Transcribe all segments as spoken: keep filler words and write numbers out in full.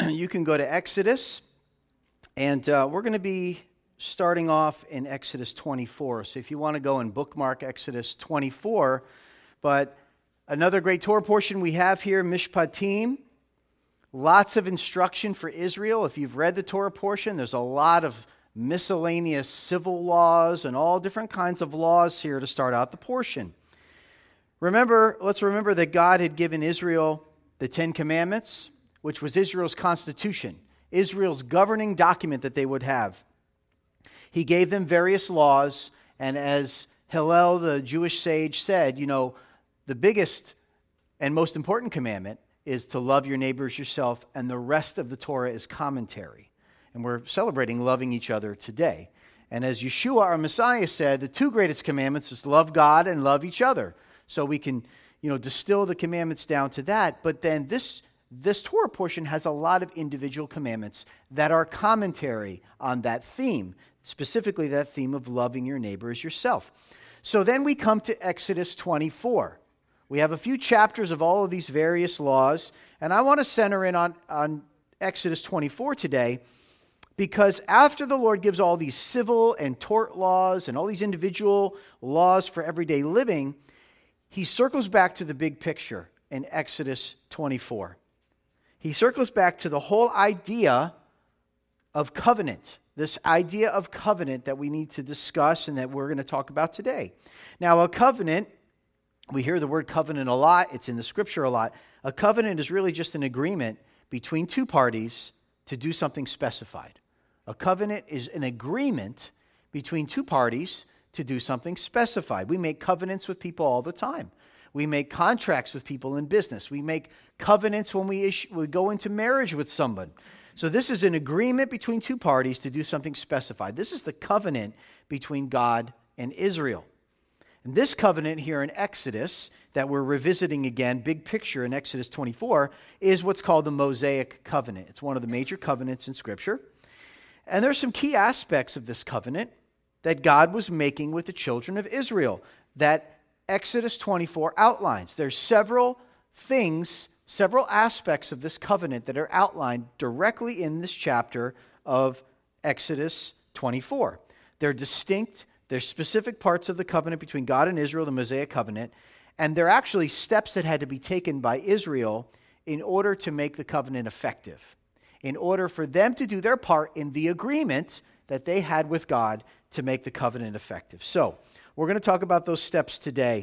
you can go to Exodus, and uh, we're going to be starting off in Exodus twenty-four. So if you want to go and bookmark Exodus twenty-four, but another great Torah portion we have here, Mishpatim, lots of instruction for Israel. If you've read the Torah portion, there's a lot of miscellaneous civil laws and all different kinds of laws here to start out the portion. Remember, let's remember that God had given Israel the Ten Commandments, which was Israel's constitution, Israel's governing document that they would have. He gave them various laws, and as Hillel, the Jewish sage, said, you know, the biggest and most important commandment is to love your neighbor as yourself, and the rest of the Torah is commentary. And we're celebrating loving each other today. And as Yeshua, our Messiah, said, the two greatest commandments is love God and love each other. So we can, you know, distill the commandments down to that. But then this This Torah portion has a lot of individual commandments that are commentary on that theme, specifically that theme of loving your neighbor as yourself. So then we come to Exodus twenty-four. We have a few chapters of all of these various laws, and I want to center in on, on Exodus twenty-four today, because after the Lord gives all these civil and tort laws and all these individual laws for everyday living, he circles back to the big picture in Exodus twenty-four. He circles back to the whole idea of covenant, this idea of covenant that we need to discuss and that we're going to talk about today. Now, a covenant, we hear the word covenant a lot. It's in the scripture a lot. A covenant is really just an agreement between two parties to do something specified. A covenant is an agreement between two parties to do something specified. We make covenants with people all the time. We make contracts with people in business. We make covenants when we, issue, we go into marriage with someone. So this is an agreement between two parties to do something specified. This is the covenant between God and Israel. And this covenant here in Exodus that we're revisiting again, big picture in Exodus twenty-four, is what's called the Mosaic covenant. It's one of the major covenants in Scripture. And there's some key aspects of this covenant that God was making with the children of Israel that Exodus twenty-four outlines. There's several things, several aspects of this covenant that are outlined directly in this chapter of Exodus twenty-four. They're distinct, they're specific parts of the covenant between God and Israel, the Mosaic covenant, and they're actually steps that had to be taken by Israel in order to make the covenant effective, in order for them to do their part in the agreement that they had with God to make the covenant effective. So, we're going to talk about those steps today.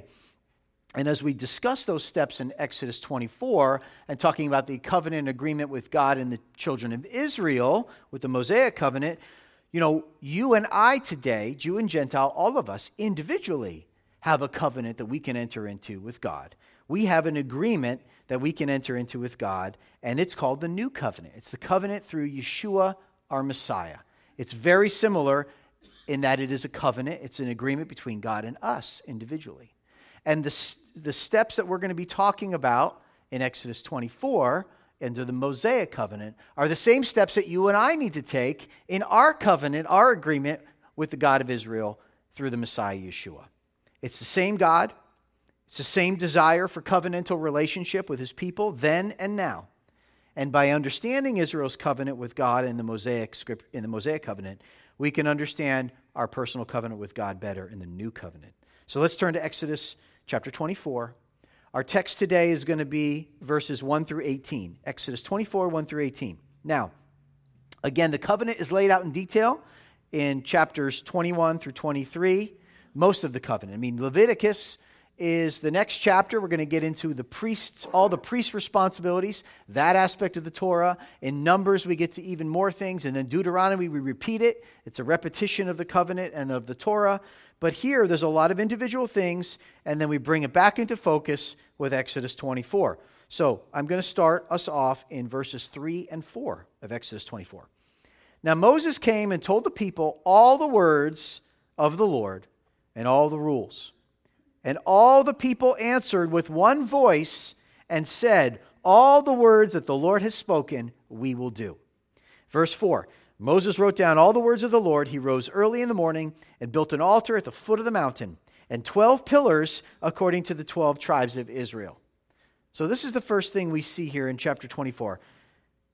And as we discuss those steps in Exodus twenty-four and talking about the covenant agreement with God and the children of Israel with the Mosaic covenant, you know, you and I today, Jew and Gentile, all of us individually have a covenant that we can enter into with God. We have an agreement that we can enter into with God, and it's called the New Covenant. It's the covenant through Yeshua, our Messiah. It's very similar in that it is a covenant. It's an agreement between God and us individually. And the, the steps that we're going to be talking about in Exodus twenty-four under the Mosaic covenant are the same steps that you and I need to take in our covenant, our agreement with the God of Israel through the Messiah Yeshua. It's the same God. It's the same desire for covenantal relationship with his people then and now. And by understanding Israel's covenant with God in the Mosaic script, in the Mosaic covenant, we can understand our personal covenant with God better in the new covenant. So let's turn to Exodus chapter twenty-four. Our text today is going to be verses one through eighteen. Exodus twenty-four, one through eighteen. Now, again, the covenant is laid out in detail in chapters twenty-one through twenty-three, most of the covenant. I mean, Leviticus is the next chapter. We're going to get into the priests, all the priest responsibilities, that aspect of the Torah. In Numbers, we get to even more things. And then Deuteronomy, we repeat it. It's a repetition of the covenant and of the Torah. But here, there's a lot of individual things, and then we bring it back into focus with Exodus twenty-four. So I'm going to start us off in verses three and four of Exodus twenty-four. Now Moses came and told the people all the words of the Lord and all the rules. And all the people answered with one voice and said, all the words that the Lord has spoken, we will do. Verse four, Moses wrote down all the words of the Lord. He rose early in the morning and built an altar at the foot of the mountain and twelve pillars according to the twelve tribes of Israel. So this is the first thing we see here in chapter twenty-four.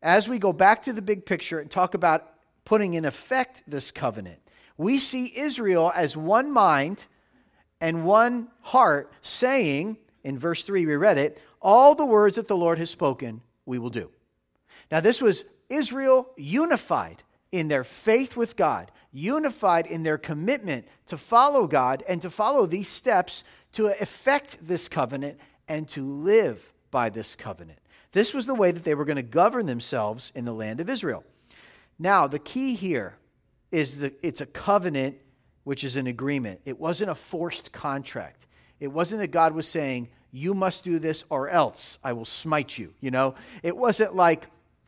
as we go back to the big picture and talk about putting in effect this covenant, we see Israel as one mind and one heart saying, in verse three we read it, all the words that the Lord has spoken, we will do. Now this was Israel unified in their faith with God, unified in their commitment to follow God and to follow these steps to effect this covenant and to live by this covenant. This was the way that they were going to govern themselves in the land of Israel. Now, the key here is that it's a covenant, which is an agreement. It wasn't a forced contract. It wasn't that God was saying, you must do this or else I will smite you. You know, it wasn't like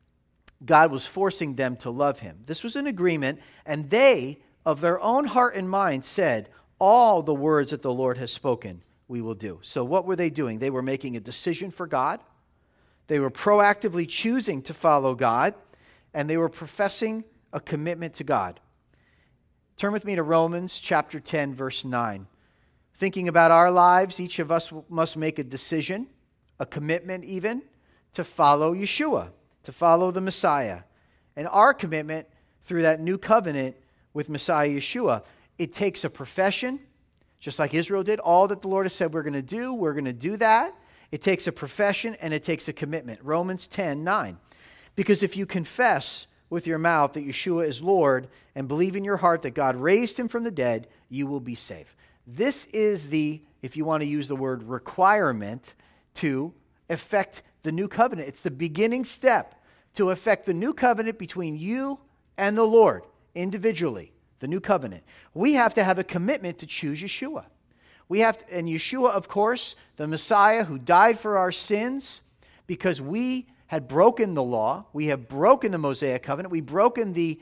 God was forcing them to love him. This was an agreement, and they, of their own heart and mind, said, all the words that the Lord has spoken, we will do. So what were they doing? They were making a decision for God. They were proactively choosing to follow God, and they were professing a commitment to God. Turn with me to Romans chapter ten, verse nine. Thinking about our lives, each of us must make a decision, a commitment even, to follow Yeshua, to follow the Messiah. And our commitment through that new covenant with Messiah Yeshua, it takes a profession, just like Israel did. All that the Lord has said we're going to do, we're going to do that. It takes a profession and it takes a commitment. Romans ten nine. Because if you confess with your mouth that Yeshua is Lord and believe in your heart that God raised him from the dead, you will be saved. This is the, if you want to use the word requirement, to effect the new covenant. It's the beginning step to effect the new covenant between you and the Lord individually, the new covenant. We have to have a commitment to choose Yeshua. We have to, and Yeshua, of course, the Messiah who died for our sins because we had broken the law. We have broken the Mosaic covenant. We've broken the,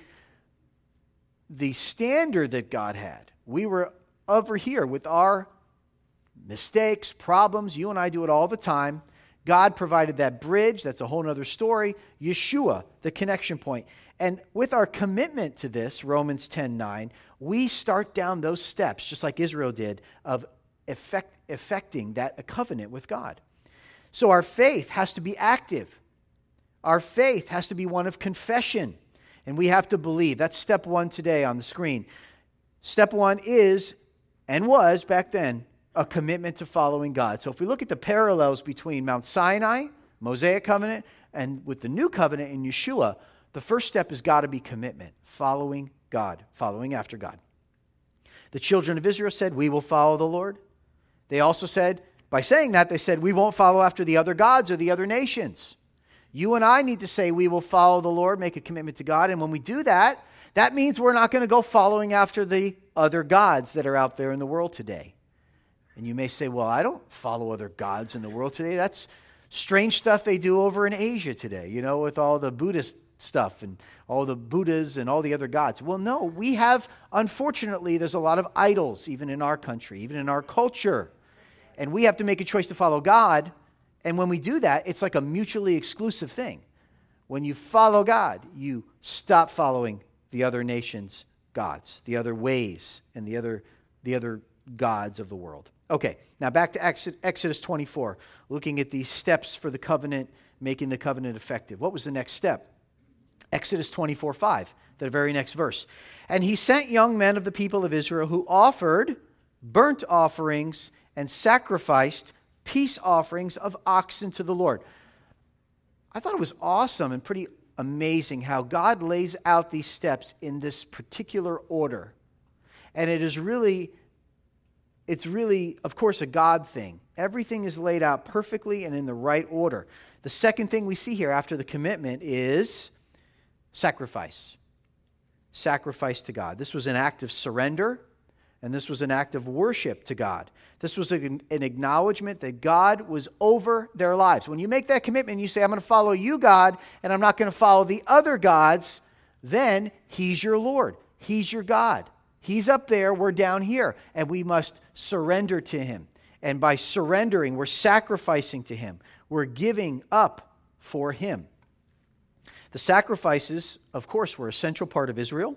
the standard that God had. We were over here with our mistakes, problems. You and I do it all the time. God provided that bridge. That's a whole other story. Yeshua, the connection point. And with our commitment to this, Romans ten nine, we start down those steps, just like Israel did, of effect, effecting that covenant with God. So our faith has to be active. Our faith has to be one of confession. And we have to believe. That's step one today on the screen. Step one is, and was back then, a commitment to following God. So if we look at the parallels between Mount Sinai, Mosaic covenant, and with the new covenant in Yeshua, the first step has got to be commitment, following God, following after God. The children of Israel said, we will follow the Lord. They also said, by saying that, they said, we won't follow after the other gods or the other nations. You and I need to say we will follow the Lord, make a commitment to God. And when we do that, that means we're not going to go following after the other gods that are out there in the world today. And you may say, well, I don't follow other gods in the world today. That's strange stuff they do over in Asia today, you know, with all the Buddhist stuff and all the Buddhas and all the other gods. Well, no, we have, unfortunately, there's a lot of idols even in our country, even in our culture. And we have to make a choice to follow God. And when we do that, it's like a mutually exclusive thing. When you follow God, you stop following the other nations' gods, the other ways, and the other, the other gods of the world. Okay, now back to Exodus twenty-four, looking at these steps for the covenant, making the covenant effective. What was the next step? Exodus twenty-four five, the very next verse. And he sent young men of the people of Israel who offered burnt offerings and sacrificed peace offerings of oxen to the Lord. I thought it was awesome and pretty amazing how God lays out these steps in this particular order. And it is really, it's really, of course, a God thing. Everything is laid out perfectly and in the right order. The second thing we see here after the commitment is sacrifice. Sacrifice to God. This was an act of surrender, and this was an act of worship to God. This was an, an acknowledgement that God was over their lives. When you make that commitment, you say, I'm going to follow you, God, and I'm not going to follow the other gods, then He's your Lord. He's your God. He's up there, we're down here, and we must surrender to Him. And by surrendering, we're sacrificing to Him. We're giving up for Him. The sacrifices, of course, were a central part of Israel.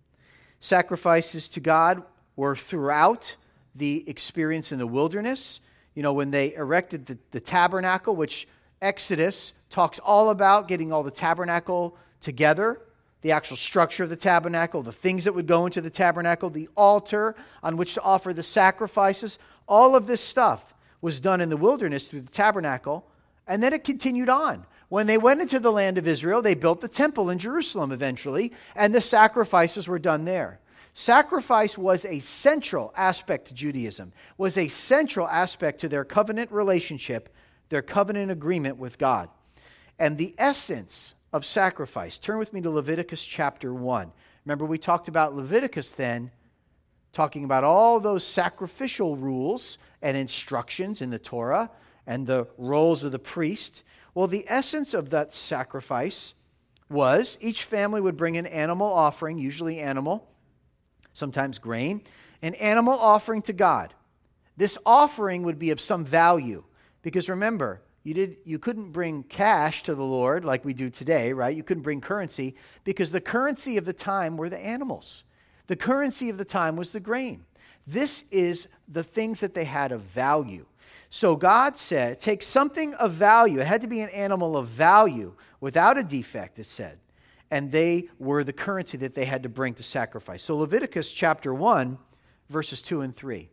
Sacrifices to God were throughout the experience in the wilderness. You know, when they erected the, the tabernacle, which Exodus talks all about getting all the tabernacle together, the actual structure of the tabernacle, the things that would go into the tabernacle, the altar on which to offer the sacrifices. All of this stuff was done in the wilderness through the tabernacle, and then it continued on. When they went into the land of Israel, they built the temple in Jerusalem eventually, and the sacrifices were done there. Sacrifice was a central aspect to Judaism, was a central aspect to their covenant relationship, their covenant agreement with God. And the essence of sacrifice, turn with me to Leviticus chapter one. Remember, we talked about Leviticus then, talking about all those sacrificial rules and instructions in the Torah and the roles of the priest. Well, the essence of that sacrifice was each family would bring an animal offering, usually animal, sometimes grain, an animal offering to God. This offering would be of some value because remember, you did you couldn't bring cash to the Lord like we do today, right? You couldn't bring currency because the currency of the time were the animals. The currency of the time was the grain. This is the things that they had of value. So God said, take something of value. It had to be an animal of value without a defect, it said. And they were the currency that they had to bring to sacrifice. So Leviticus chapter one, verses two and three.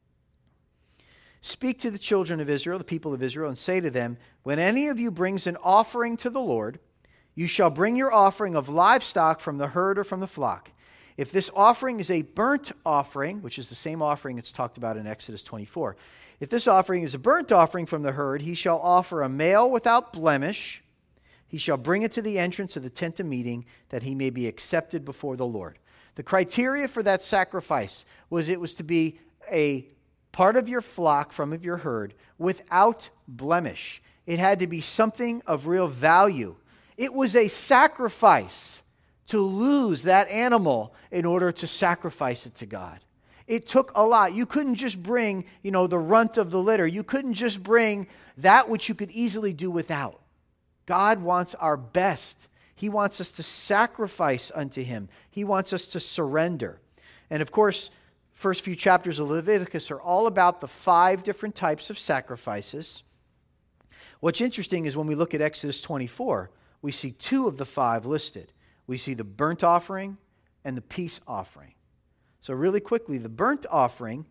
Speak to the children of Israel, the people of Israel, and say to them, when any of you brings an offering to the Lord, you shall bring your offering of livestock from the herd or from the flock. If this offering is a burnt offering, which is the same offering that's talked about in Exodus twenty-four, if this offering is a burnt offering from the herd, he shall offer a male without blemish. He shall bring it to the entrance of the tent of meeting, that he may be accepted before the Lord. The criteria for that sacrifice was it was to be a part of your flock from of your herd without blemish. It had to be something of real value. It was a sacrifice to lose that animal in order to sacrifice it to God. It took a lot. You couldn't just bring, you know, the runt of the litter. You couldn't just bring that which you could easily do without. God wants our best. He wants us to sacrifice unto Him. He wants us to surrender. And of course, first few chapters of Leviticus are all about the five different types of sacrifices. What's interesting is when we look at Exodus twenty-four, we see two of the five listed. We see the burnt offering and the peace offering. So really quickly, the burnt offering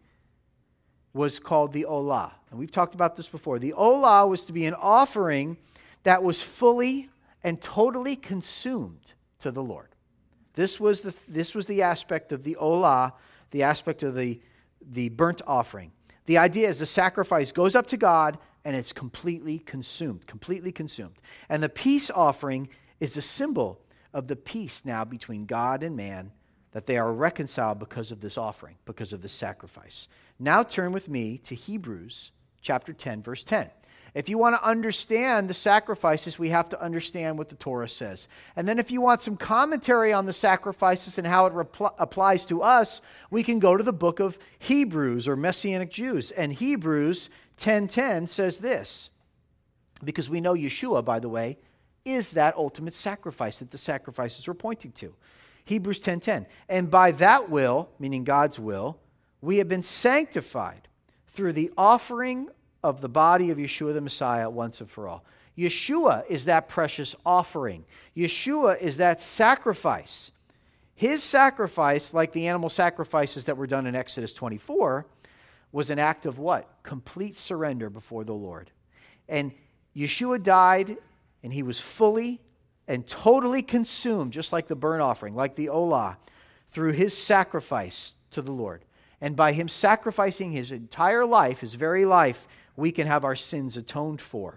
was called the olah. And we've talked about this before. The olah was to be an offering that was fully and totally consumed to the Lord. This was the, this was the aspect of the olah, the aspect of the, the burnt offering. The idea is the sacrifice goes up to God and it's completely consumed, completely consumed. And the peace offering is a symbol of the peace now between God and man, that they are reconciled because of this offering, because of this sacrifice. Now turn with me to Hebrews chapter ten, verse ten. If you want to understand the sacrifices, we have to understand what the Torah says. And then if you want some commentary on the sacrifices and how it repl- applies to us, we can go to the book of Hebrews or Messianic Jews. And Hebrews ten ten says this, because we know Yeshua, by the way, is that ultimate sacrifice that the sacrifices were pointing to. Hebrews ten ten. And by that will, meaning God's will, we have been sanctified through the offering of the body of Yeshua the Messiah once and for all. Yeshua is that precious offering. Yeshua is that sacrifice. His sacrifice, like the animal sacrifices that were done in Exodus twenty-four, was an act of what? Complete surrender before the Lord. And Yeshua died, and he was fully and totally consumed, just like the burnt offering, like the olah, through his sacrifice to the Lord. And by him sacrificing his entire life, his very life, we can have our sins atoned for.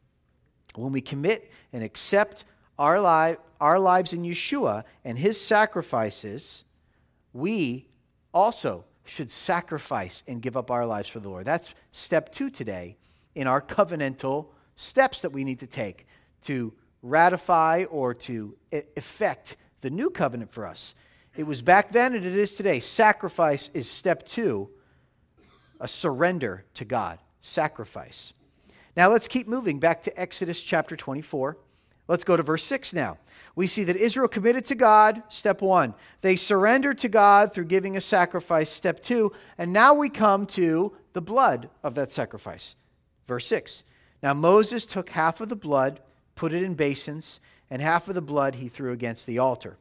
When we commit and accept our, li- our lives in Yeshua and his sacrifices, we also should sacrifice and give up our lives for the Lord. That's step two today in our covenantal steps that we need to take to ratify or to effect the new covenant for us. It was back then and it is today. Sacrifice is step two, a surrender to God. Sacrifice. Now let's keep moving back to Exodus chapter twenty-four. Let's go to verse six now. We see that Israel committed to God, step one. They surrendered to God through giving a sacrifice, step two. And now we come to the blood of that sacrifice. Verse six. Now Moses took half of the blood, put it in basins, and half of the blood he threw against the altar.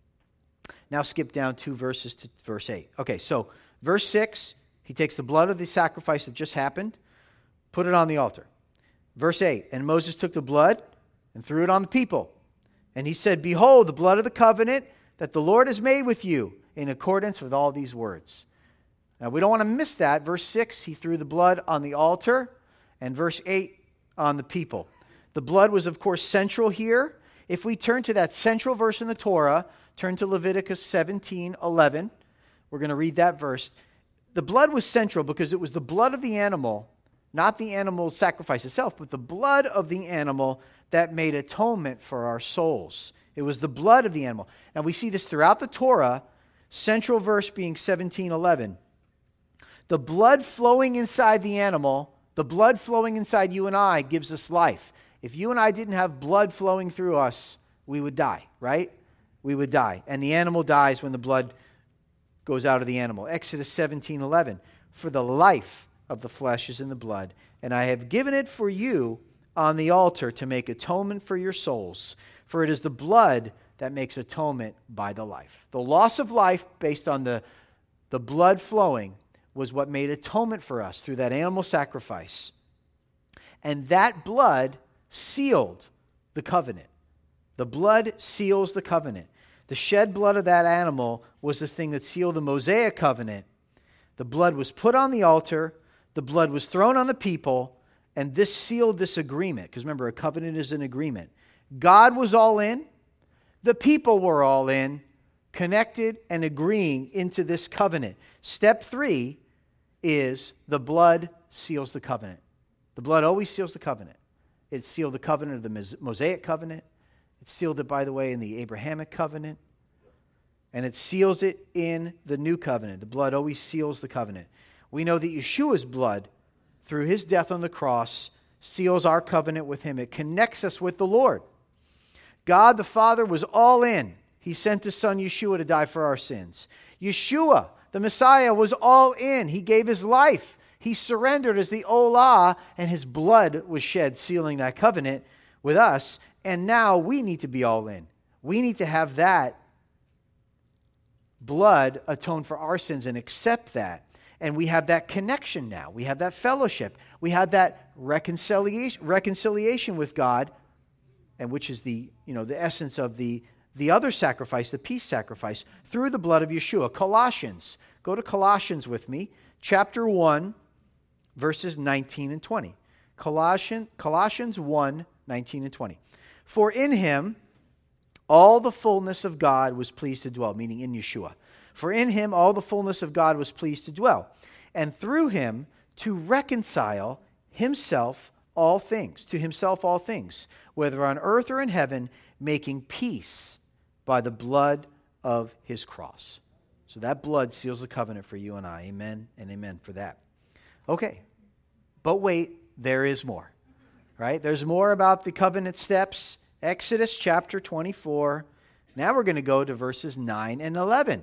Now skip down two verses to verse eight. Okay, so verse six, he takes the blood of the sacrifice that just happened, put it on the altar. Verse eight, and Moses took the blood and threw it on the people. And he said, behold, the blood of the covenant that the Lord has made with you in accordance with all these words. Now we don't want to miss that. Verse six, he threw the blood on the altar, and verse eight on the people. The blood was, of course, central here. If we turn to that central verse in the Torah, turn to Leviticus seventeen eleven. We're going to read that verse. The blood was central because it was the blood of the animal, not the animal sacrifice itself, but the blood of the animal that made atonement for our souls. It was the blood of the animal. Now we see this throughout the Torah, central verse being seventeen eleven. The blood flowing inside the animal, the blood flowing inside you and I gives us life. If you and I didn't have blood flowing through us, we would die, right? We would die. And the animal dies when the blood goes out of the animal. Exodus seventeen eleven. For the life of the flesh is in the blood, and I have given it for you on the altar to make atonement for your souls. For it is the blood that makes atonement by the life. The loss of life based on the, the blood flowing was what made atonement for us through that animal sacrifice. And that blood sealed the covenant. The blood seals the covenant. The shed blood of that animal was the thing that sealed the Mosaic covenant. The blood was put on the altar. The blood was thrown on the people. And this sealed this agreement. Because remember, a covenant is an agreement. God was all in. The people were all in, connected and agreeing into this covenant. Step three is the blood seals the covenant. The blood always seals the covenant. It sealed the covenant of the Mosaic covenant. It sealed it, by the way, in the Abrahamic covenant. And it seals it in the new covenant. The blood always seals the covenant. We know that Yeshua's blood, through his death on the cross, seals our covenant with him. It connects us with the Lord. God the Father was all in. He sent his son Yeshua to die for our sins. Yeshua, the Messiah, was all in. He gave his life. He surrendered as the Olah, and his blood was shed, sealing that covenant with us. And now we need to be all in. We need to have that blood atone for our sins and accept that. And we have that connection now. We have that fellowship. We have that reconciliation, reconciliation with God, and which is the, you know, the essence of the, the other sacrifice, the peace sacrifice, through the blood of Yeshua. Colossians. Go to Colossians with me. Chapter one, verses nineteen and twenty. Colossians, Colossians one, nineteen and twenty. For in him all the fullness of God was pleased to dwell, meaning in Yeshua. For in him all the fullness of God was pleased to dwell, and through him to reconcile himself all things, to himself all things, whether on earth or in heaven, making peace by the blood of his cross. So that blood seals the covenant for you and I. Amen and amen for that. Okay, but wait, there is more, right? There's more about the covenant steps. Exodus chapter twenty-four. Now we're going to go to verses nine and eleven.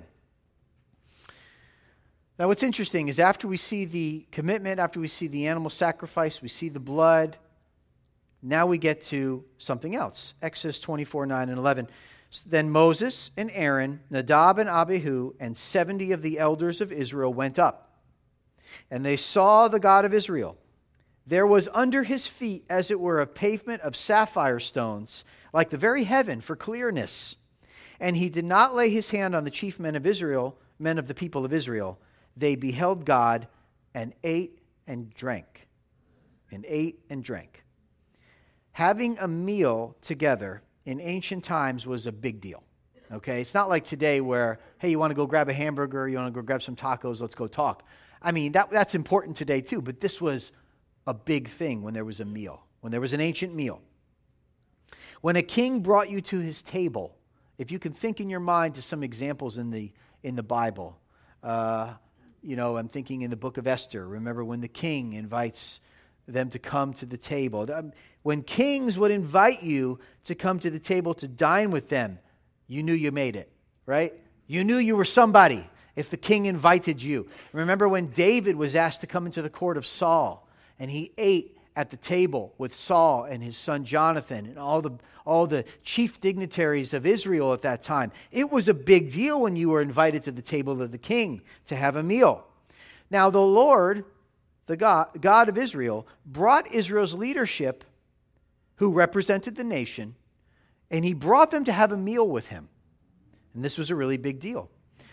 Now what's interesting is after we see the commitment, after we see the animal sacrifice, we see the blood, now we get to something else. Exodus twenty-four, nine and eleven. Then Moses and Aaron, Nadab and Abihu, and seventy of the elders of Israel went up. And they saw the God of Israel. There was under his feet, as it were, a pavement of sapphire stones, like the very heaven for clearness. And he did not lay his hand on the chief men of Israel, men of the people of Israel. They beheld God and ate and drank. And ate and drank. Having a meal together in ancient times was a big deal. Okay? It's not like today where, hey, you want to go grab a hamburger, you want to go grab some tacos, let's go talk. I mean, that, that's important today too, but this was a big thing when there was a meal, when there was an ancient meal. When a king brought you to his table, if you can think in your mind to some examples in the in the Bible, uh, you know, I'm thinking in the book of Esther. Remember when the king invites them to come to the table. When kings would invite you to come to the table to dine with them, you knew you made it, right? You knew you were somebody if the king invited you. Remember when David was asked to come into the court of Saul, and he ate at the table with Saul and his son Jonathan and all the, all the chief dignitaries of Israel at that time. It was a big deal when you were invited to the table of the king to have a meal. Now the Lord, the God, God of Israel, brought Israel's leadership, who represented the nation, and he brought them to have a meal with him. And this was a really big deal.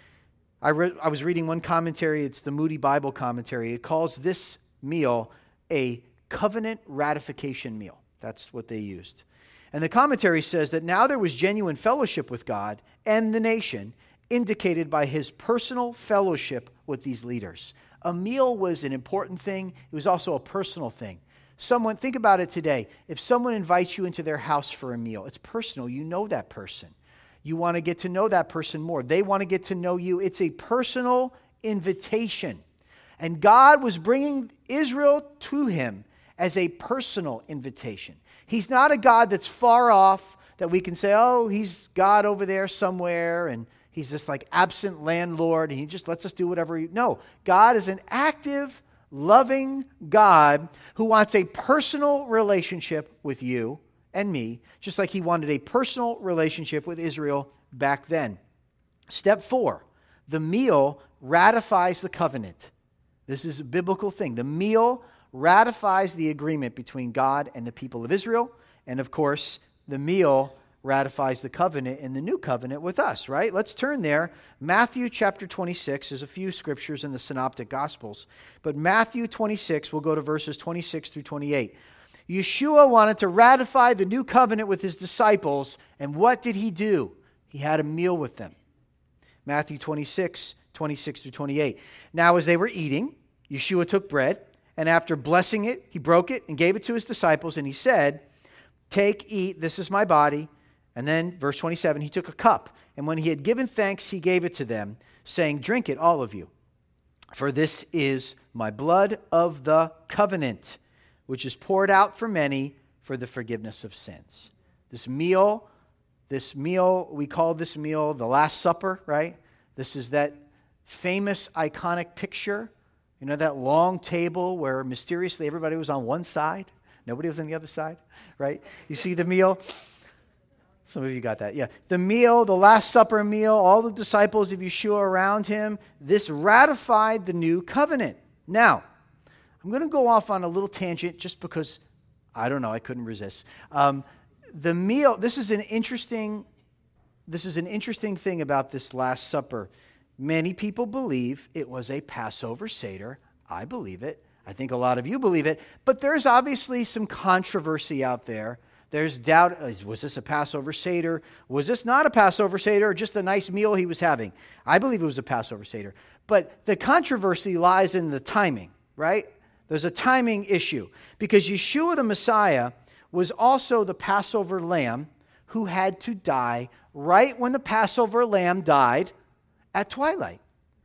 I, re- I was reading one commentary, it's the Moody Bible commentary. It calls this meal a covenant ratification meal. That's what they used. And the commentary says that now there was genuine fellowship with God and the nation, indicated by his personal fellowship with these leaders. A meal was an important thing. It was also a personal thing. Someone, think about it today. If someone invites you into their house for a meal, it's personal. You know that person. You want to get to know that person more. They want to get to know you. It's a personal invitation. And God was bringing Israel to him as a personal invitation. He's not a God that's far off, that we can say, oh, he's God over there somewhere, and he's this like absent landlord, and he just lets us do whatever he... No, God is an active, loving God who wants a personal relationship with you and me, just like he wanted a personal relationship with Israel back then. Step four, the meal ratifies the covenant. This is a biblical thing. The meal ratifies the agreement between God and the people of Israel, and of course, the meal ratifies the covenant in the new covenant with us, right? Let's turn there. Matthew chapter twenty-six. There's a few scriptures in the Synoptic Gospels, but Matthew twenty-six, we'll go to verses twenty-six through twenty-eight. Yeshua wanted to ratify the new covenant with his disciples, and what did he do? He had a meal with them. Matthew twenty-six, twenty-six through twenty-eight. Now as they were eating, Yeshua took bread, and after blessing it, he broke it and gave it to his disciples, and he said, "Take, eat, this is my body." And then, verse twenty-seven, he took a cup, and when he had given thanks, he gave it to them, saying, "Drink it, all of you, for this is my blood of the covenant, which is poured out for many for the forgiveness of sins." This meal, this meal, we call this meal the Last Supper, right? This is that famous, iconic picture. You know, that long table where mysteriously everybody was on one side, nobody was on the other side, right? You see the meal? Some of you got that, yeah. The meal, the Last Supper meal, all the disciples of Yeshua around him, this ratified the new covenant. Now, I'm going to go off on a little tangent just because, I don't know, I couldn't resist. Um, the meal, this is an interesting, this is an interesting thing about this Last Supper. Many people believe it was a Passover Seder. I believe it. I think a lot of you believe it. But there's obviously some controversy out there. There's doubt, was this a Passover Seder? Was this not a Passover Seder or just a nice meal he was having? I believe it was a Passover Seder. But the controversy lies in the timing, right? There's a timing issue. Because Yeshua the Messiah was also the Passover lamb who had to die right when the Passover lamb died at twilight.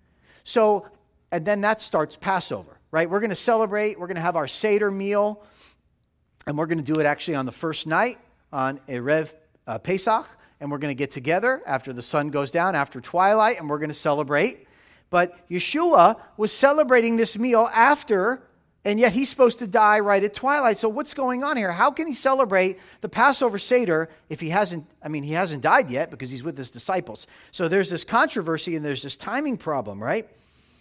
So, and then that starts Passover, right? We're going to celebrate, we're going to have our Seder meal, and we're going to do it actually on the first night, on Erev uh, Pesach, and we're going to get together after the sun goes down, after twilight, and we're going to celebrate. But Yeshua was celebrating this meal after, and yet he's supposed to die right at twilight. So what's going on here? How can he celebrate the Passover Seder if he hasn't, I mean, he hasn't died yet because he's with his disciples. So there's this controversy and there's this timing problem, right?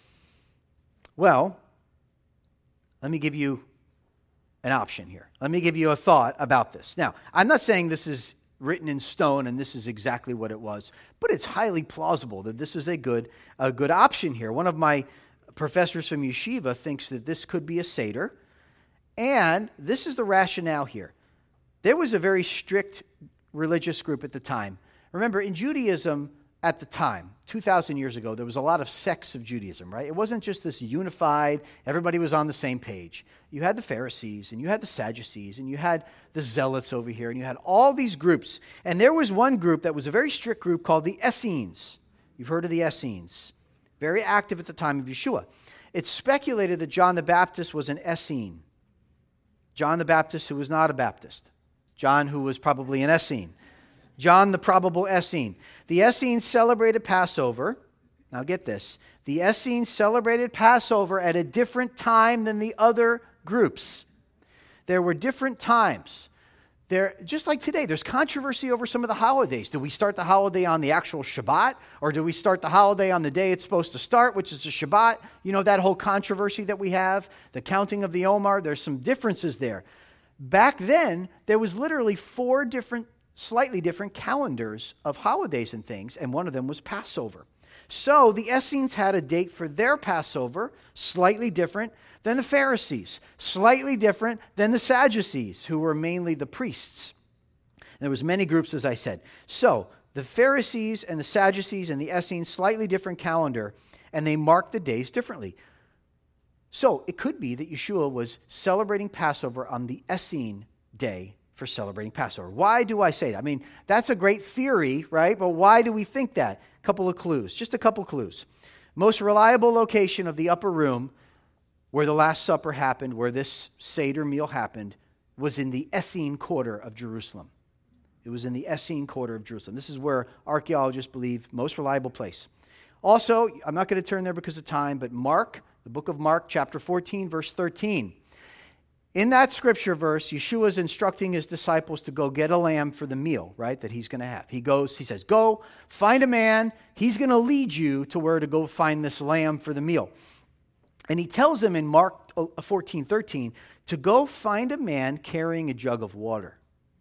Well, let me give you an option here. Let me give you a thought about this. Now, I'm not saying this is written in stone and this is exactly what it was, but it's highly plausible that this is a good, a good option here. One of my professors from Yeshiva thinks that this could be a Seder, and this is the rationale here. There was a very strict religious group at the time. Remember, in Judaism at the time, two thousand years ago, there was a lot of sects of Judaism, right? It wasn't just this unified, everybody was on the same page. You had the Pharisees, and you had the Sadducees, and you had the Zealots over here, and you had all these groups. And there was one group that was a very strict group called the Essenes. You've heard of the Essenes. Very active at the time of Yeshua. It's speculated that John the Baptist was an Essene. John the Baptist who was not a Baptist. John who was probably an Essene. John the probable Essene. The Essenes celebrated Passover. Now get this. The Essenes celebrated Passover at a different time than the other groups. There were different times. There, just like today, there's controversy over some of the holidays. Do we start the holiday on the actual Shabbat, or do we start the holiday on the day it's supposed to start, which is the Shabbat? You know, that whole controversy that we have, the counting of the Omer, there's some differences there. Back then, there was literally four different, slightly different calendars of holidays and things, and one of them was Passover. So the Essenes had a date for their Passover, slightly different than the Pharisees, slightly different than the Sadducees, who were mainly the priests. There was many groups, as I said. So the Pharisees and the Sadducees and the Essenes, slightly different calendar, and they marked the days differently. So it could be that Yeshua was celebrating Passover on the Essene day for celebrating Passover. Why do I say that? I mean, that's a great theory, right? But why do we think that? A couple of clues, just a couple clues. Most reliable location of the upper room where the Last Supper happened, where this Seder meal happened, was in the Essene quarter of Jerusalem. It was in the Essene quarter of Jerusalem. This is where archaeologists believe most reliable place. Also, I'm not going to turn there because of time, but Mark, the book of Mark, chapter fourteen, verse thirteen. In that scripture verse, Yeshua is instructing his disciples to go get a lamb for the meal, right, that he's going to have. He goes, he says, go find a man. He's going to lead you to where to go find this lamb for the meal. And he tells them in Mark fourteen thirteen to go find a man carrying a jug of water.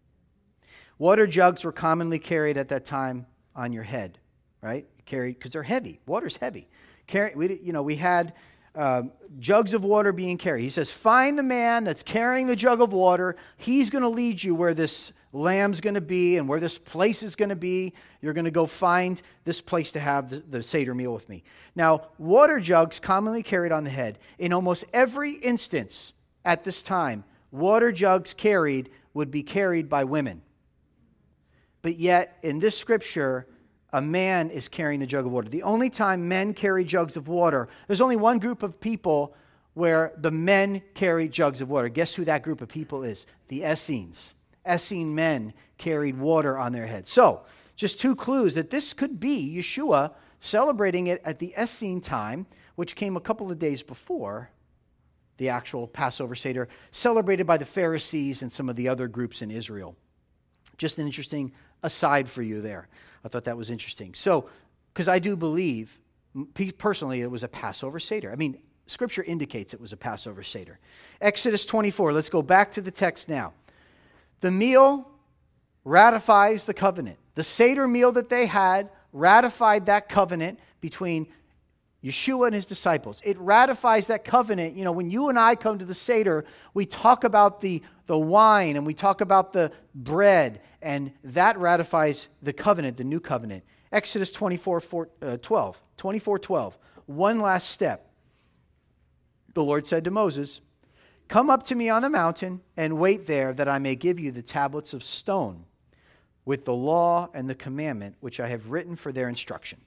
Water jugs were commonly carried at that time on your head, right? Carried because they're heavy. Water's heavy. Carry, we, you know, we had um, jugs of water being carried. He says, find the man that's carrying the jug of water. He's going to lead you where this lamb's going to be and where this place is going to be. You're going to go find this place to have the, the Seder meal with me. Now, water jugs commonly carried on the head. In almost every instance at this time, water jugs carried would be carried by women. But yet, in this scripture, a man is carrying the jug of water. The only time men carry jugs of water, there's only one group of people where the men carry jugs of water. Guess who that group of people is? The Essenes. Essene men carried water on their heads. So, just two clues that this could be Yeshua celebrating it at the Essene time, which came a couple of days before the actual Passover Seder, celebrated by the Pharisees and some of the other groups in Israel. Just an interesting aside for you there. I thought that was interesting. So, because I do believe, personally, it was a Passover Seder. I mean, Scripture indicates it was a Passover Seder. Exodus twenty-four, let's go back to the text now. The meal ratifies the covenant. The Seder meal that they had ratified that covenant between Yeshua and his disciples. It ratifies that covenant. You know, when you and I come to the Seder, we talk about the, the wine and we talk about the bread, and that ratifies the covenant, the new covenant. Exodus twenty-four, twelve. twenty-four twelve. One last step. The Lord said to Moses, come up to me on the mountain and wait there that I may give you the tablets of stone with the law and the commandment which I have written for their instruction.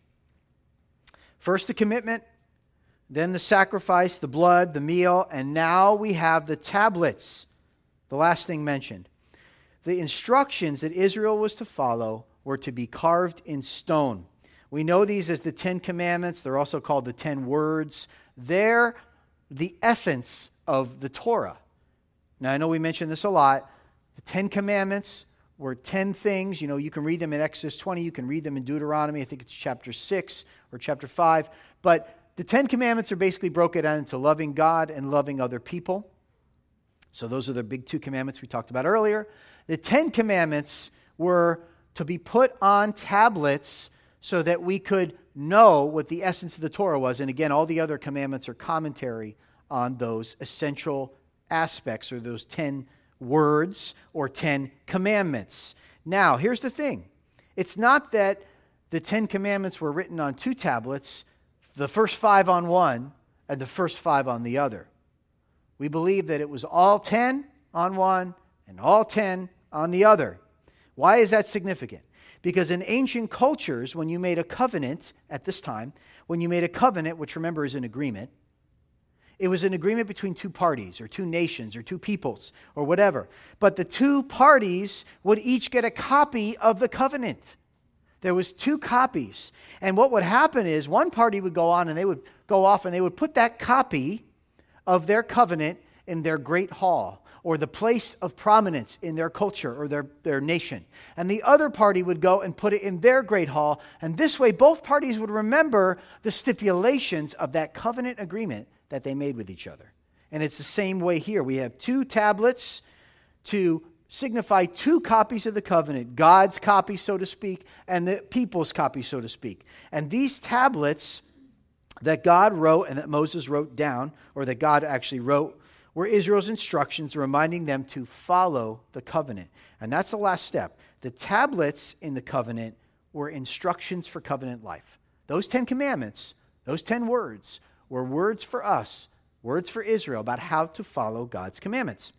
First the commitment, then the sacrifice, the blood, the meal, and now we have the tablets, the last thing mentioned. The instructions that Israel was to follow were to be carved in stone. We know these as the Ten Commandments. They're also called the Ten Words. They're the essence of the Torah. Now, I know we mentioned this a lot. The Ten Commandments were ten things. You know, you can read them in Exodus twenty. You can read them in Deuteronomy. I think it's chapter six or chapter five. But the Ten Commandments are basically broken down into loving God and loving other people. So those are the big two commandments we talked about earlier. The Ten Commandments were to be put on tablets so that we could know what the essence of the Torah was. And again, all the other commandments are commentary on those essential aspects or those ten words or ten commandments. Now, here's the thing. It's not that the Ten Commandments were written on two tablets, the first five on one and the first five on the other. We believe that it was all ten on one and all ten on the other. Why is that significant? Because in ancient cultures, when you made a covenant at this time, when you made a covenant, which remember is an agreement, it was an agreement between two parties or two nations or two peoples or whatever. But the two parties would each get a copy of the covenant. There was two copies. And what would happen is one party would go on and they would go off and they would put that copy of their covenant in their great hall or the place of prominence in their culture or their, their nation. And the other party would go and put it in their great hall. And this way, both parties would remember the stipulations of that covenant agreement that they made with each other. And it's the same way here. We have two tablets to signify two copies of the covenant, God's copy, so to speak, and the people's copy, so to speak. And these tablets that God wrote and that Moses wrote down, or that God actually wrote, were Israel's instructions reminding them to follow the covenant. And that's the last step. The tablets in the covenant were instructions for covenant life. Those Ten Commandments, those ten words, were words for us, words for Israel about how to follow God's commandments.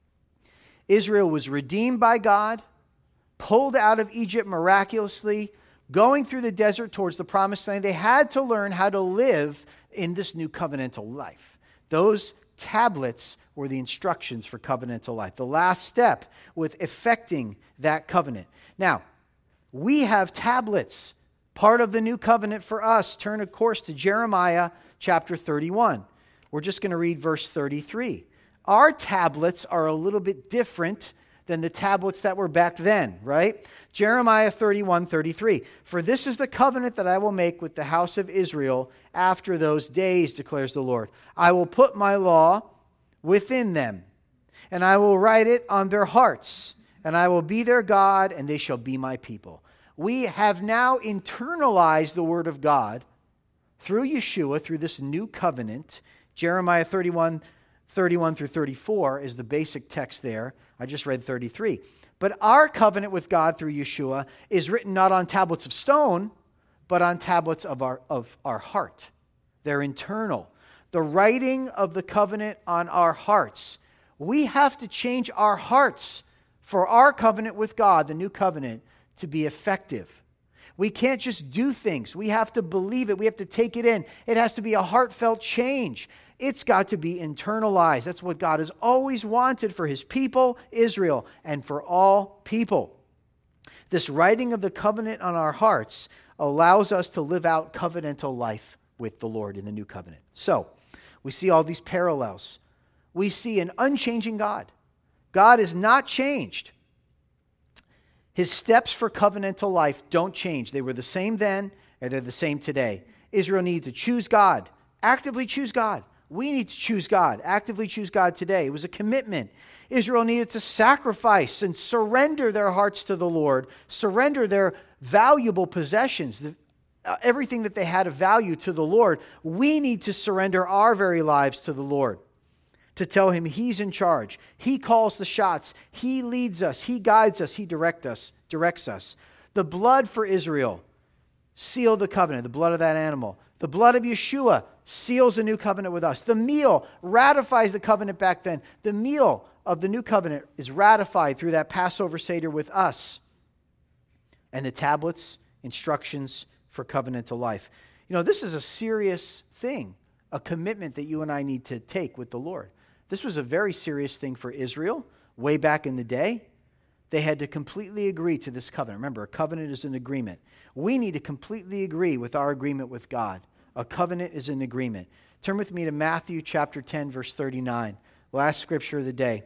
Israel was redeemed by God, pulled out of Egypt miraculously, going through the desert towards the promised land. They had to learn how to live in this new covenantal life. Those tablets were the instructions for covenantal life. The last step with effecting that covenant. Now, we have tablets, part of the new covenant for us. Turn, of course, to Jeremiah chapter thirty-one. We're just going to read verse thirty-three. Our tablets are a little bit different than the tablets that were back then, right? Jeremiah thirty-one, thirty-three. For this is the covenant that I will make with the house of Israel after those days, declares the Lord. I will put my law within them, and I will write it on their hearts, and I will be their God, and they shall be my people. We have now internalized the word of God through Yeshua, through this new covenant. Jeremiah thirty-one, thirty-one through thirty-four is the basic text there. I just read thirty-three. But our covenant with God through Yeshua is written not on tablets of stone, but on tablets of our, of our heart. They're internal. The writing of the covenant on our hearts. We have to change our hearts for our covenant with God, the new covenant, to be effective. We can't just do things. We have to believe it. We have to take it in. It has to be a heartfelt change. It's got to be internalized. That's what God has always wanted for his people, Israel, and for all people. This writing of the covenant on our hearts allows us to live out covenantal life with the Lord in the new covenant. So, we see all these parallels. We see an unchanging God. God is not changed. His steps for covenantal life don't change. They were the same then, and they're the same today. Israel needed to choose God, actively choose God. We need to choose God, actively choose God today. It was a commitment. Israel needed to sacrifice and surrender their hearts to the Lord, surrender their valuable possessions, the, uh, everything that they had of value to the Lord. We need to surrender our very lives to the Lord, to tell him he's in charge. He calls the shots. He leads us. He guides us. He direct us, directs us. The blood for Israel sealed the covenant, the blood of that animal. The blood of Yeshua seals a new covenant with us. The meal ratifies the covenant back then. The meal of the new covenant is ratified through that Passover Seder with us. And the tablets, instructions for covenantal life. You know, this is a serious thing, a commitment that you and I need to take with the Lord. This was a very serious thing for Israel way back in the day. They had to completely agree to this covenant. Remember, a covenant is an agreement. We need to completely agree with our agreement with God. A covenant is an agreement. Turn with me to Matthew chapter ten, verse thirty-nine. Last scripture of the day.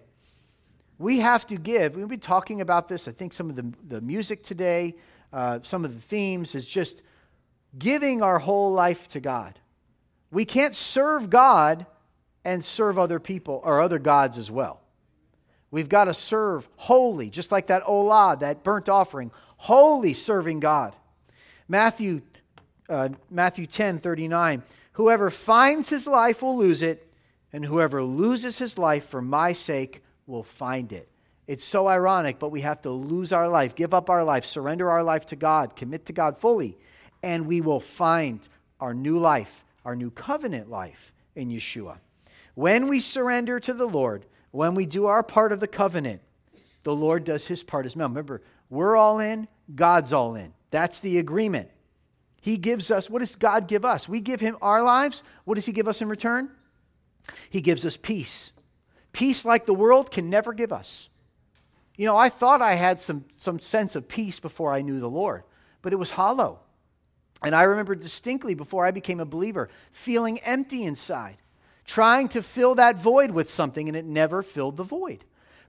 We have to give. We've been talking about this. I think some of the, the music today, uh, some of the themes is just giving our whole life to God. We can't serve God and serve other people or other gods as well. We've got to serve wholly, just like that olah, that burnt offering, wholly serving God. Matthew uh, Matthew ten, thirty-nine. Whoever finds his life will lose it, and whoever loses his life for my sake will find it. It's so ironic, but we have to lose our life, give up our life, surrender our life to God, commit to God fully, and we will find our new life, our new covenant life in Yeshua. When we surrender to the Lord, when we do our part of the covenant, the Lord does his part as well. Remember, we're all in, God's all in. That's the agreement. He gives us, what does God give us? We give him our lives. What does he give us in return? He gives us peace. Peace like the world can never give us. You know, I thought I had some, some sense of peace before I knew the Lord, but it was hollow. And I remember distinctly before I became a believer, feeling empty inside, trying to fill that void with something, and it never filled the void.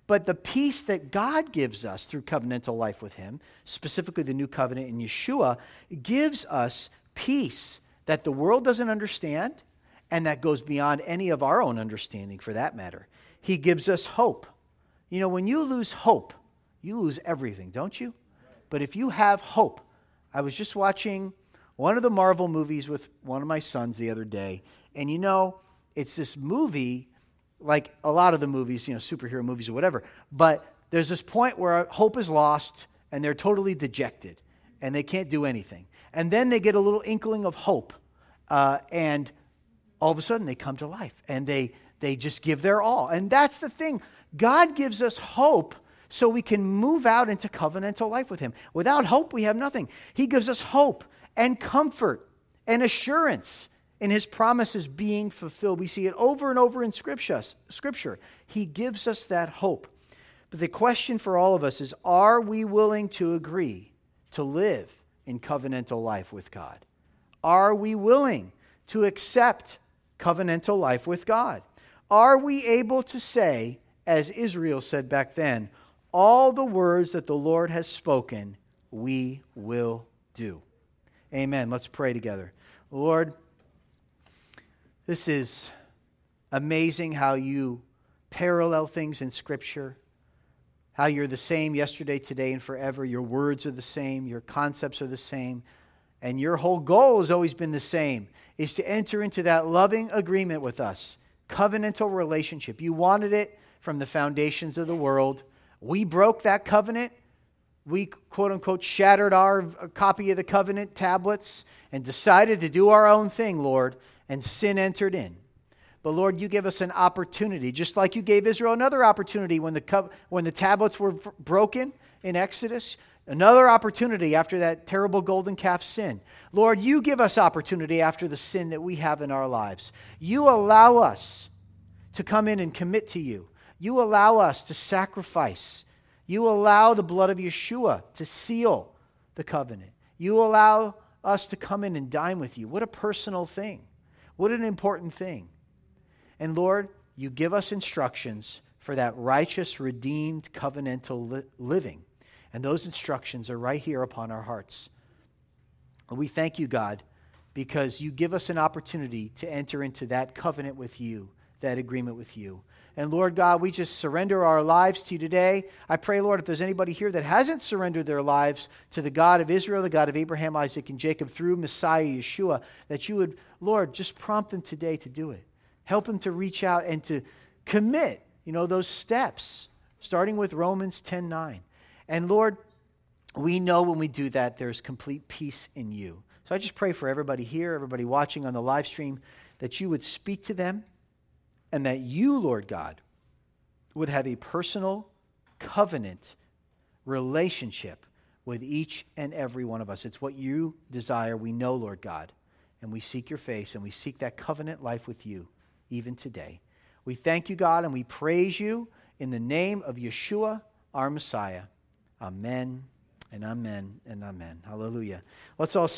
But the peace that God gives us through covenantal life with him, specifically the new covenant in Yeshua, gives us peace that the world doesn't understand and that goes beyond any of our own understanding for that matter. He gives us hope. You know, when you lose hope, you lose everything, don't you? But if you have hope, I was just watching one of the Marvel movies with one of my sons the other day, and you know, it's this movie, like a lot of the movies, you know, superhero movies or whatever, but there's this point where hope is lost and they're totally dejected and they can't do anything. And then they get a little inkling of hope, uh, and all of a sudden they come to life and they, they just give their all. And that's the thing. God gives us hope so we can move out into covenantal life with him. Without hope, we have nothing. He gives us hope and comfort and assurance in his promises being fulfilled. We see it over and over in Scripture. Scripture. He gives us that hope. But the question for all of us is, are we willing to agree to live in covenantal life with God? Are we willing to accept covenantal life with God? Are we able to say, as Israel said back then, all the words that the Lord has spoken, we will do? Amen. Let's pray together. Lord, this is amazing how you parallel things in Scripture, how you're the same yesterday, today, and forever. Your words are the same. Your concepts are the same. And your whole goal has always been the same, is to enter into that loving agreement with us, covenantal relationship. You wanted it from the foundations of the world. We broke that covenant. We, quote unquote, shattered our copy of the covenant tablets and decided to do our own thing, Lord, and sin entered in. But Lord, you give us an opportunity, just like you gave Israel another opportunity when the co- when the tablets were f- broken in Exodus, another opportunity after that terrible golden calf sin. Lord, you give us opportunity after the sin that we have in our lives. You allow us to come in and commit to you. You allow us to sacrifice. You allow the blood of Yeshua to seal the covenant. You allow us to come in and dine with you. What a personal thing. What an important thing. And Lord, you give us instructions for that righteous, redeemed, covenantal li- living. And those instructions are right here upon our hearts. And we thank you, God, because you give us an opportunity to enter into that covenant with you, that agreement with you. And Lord God, we just surrender our lives to you today. I pray, Lord, if there's anybody here that hasn't surrendered their lives to the God of Israel, the God of Abraham, Isaac, and Jacob through Messiah Yeshua, that you would, Lord, just prompt them today to do it. Help them to reach out and to commit, you know, those steps, starting with Romans ten nine. And Lord, we know when we do that, there's complete peace in you. So I just pray for everybody here, everybody watching on the live stream, that you would speak to them, and that you, Lord God, would have a personal covenant relationship with each and every one of us. It's what you desire. We know, Lord God, and we seek your face, and we seek that covenant life with you even today. We thank you, God, and we praise you in the name of Yeshua, our Messiah. Amen and amen and amen. Hallelujah. Let's all